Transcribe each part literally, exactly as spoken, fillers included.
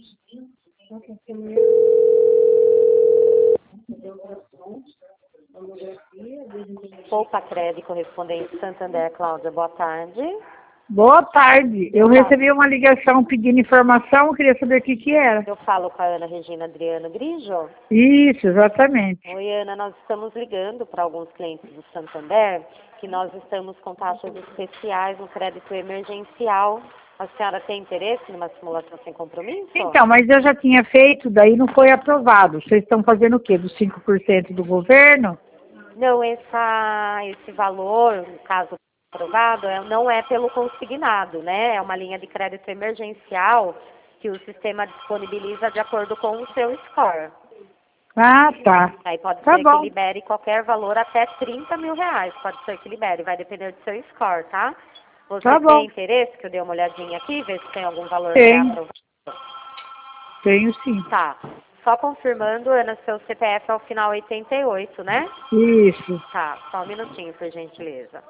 Poupa Crédito, correspondente Santander, Cláudia, boa tarde. Boa tarde. Eu Boa recebi uma ligação pedindo informação, eu queria saber o que que era. Eu falo com a Ana Regina Adriano Grigio. Isso, exatamente. Oi, Ana, nós estamos ligando para alguns clientes do Santander que nós estamos com taxas especiais no crédito emergencial. A senhora tem interesse numa simulação sem compromisso? Então, mas eu já tinha feito, daí não foi aprovado. Vocês estão fazendo o quê? Dos cinco por cento do governo? Não, essa, esse valor, no caso aprovado, é- não é pelo consignado, né? É uma linha de crédito emergencial que o sistema disponibiliza de acordo com o seu score. Ah, tá. Aí pode Tá ser bom. que libere qualquer valor até trinta mil reais. Pode ser que libere, vai depender do seu score, tá? Você Tá tem bom. interesse que eu dê uma olhadinha aqui, ver se tem algum valor Tem. para aprovar? Tenho sim. Tá. Só confirmando, Ana, seu C P F é o final oitenta e oito, né? Isso. Tá, só um minutinho, por gentileza.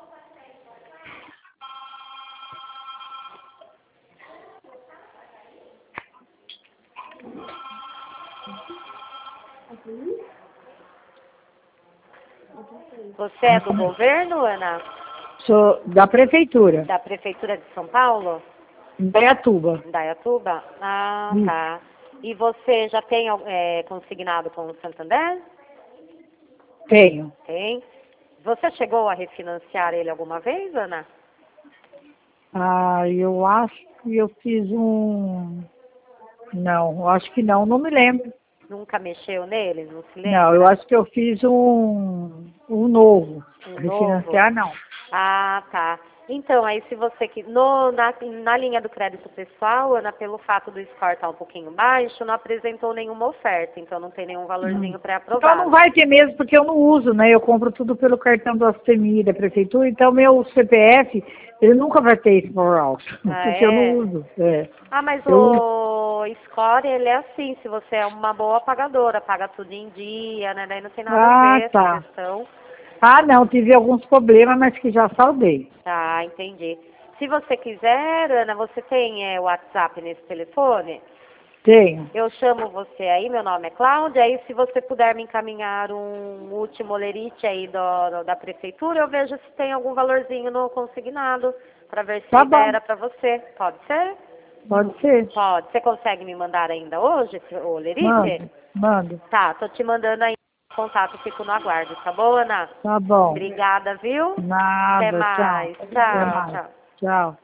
Você é do governo, Ana? Sou da prefeitura, Da Prefeitura de São Paulo? em Dayatuba. Indaiatuba? Ah, Isso. tá. E você já tem é, consignado com o Santander? Tenho. Tem. Você chegou a refinanciar ele alguma vez, Ana? Ah, eu acho que eu fiz um... Não, eu acho que não, não me lembro. Nunca mexeu nele? Não se lembra? Não, eu acho que eu fiz um, um novo. Um Refinanciar, não. Ah, tá. Então, aí se você que no, na, na linha do crédito pessoal, Ana, pelo fato do score estar um pouquinho baixo, não apresentou nenhuma oferta, então não tem nenhum valorzinho Hum. pré-aprovado. Então não vai ter mesmo, porque eu não uso, né? Eu compro tudo pelo cartão do Astemi, da prefeitura, então meu C P F, ele nunca vai ter esse valor alto, Ah, porque eu é? não uso. É. Ah, mas Eu uso. o score, ele é assim, se você é uma boa pagadora, paga tudo em dia, né? Daí não tem nada a Ah, ver essa tá. questão. Ah, não, tive alguns problemas, mas que já saldei. Tá, entendi. Se você quiser, Ana, você tem é, WhatsApp nesse telefone? Tenho. Eu chamo você aí, meu nome é Cláudia, aí se você puder me encaminhar um último lerite aí do, do- da prefeitura, eu vejo se tem algum valorzinho no consignado, para ver se Tá bom. libera para você. Pode ser? Pode ser. Pode. Você consegue me mandar ainda hoje esse- o lerite? Manda, manda. Tá, tô te mandando aí o contato, fico no aguardo, tá bom, Ana? Tá bom. Obrigada, viu? Até Nada, tchau. mais. Até Tchau, mais. tchau. Tchau.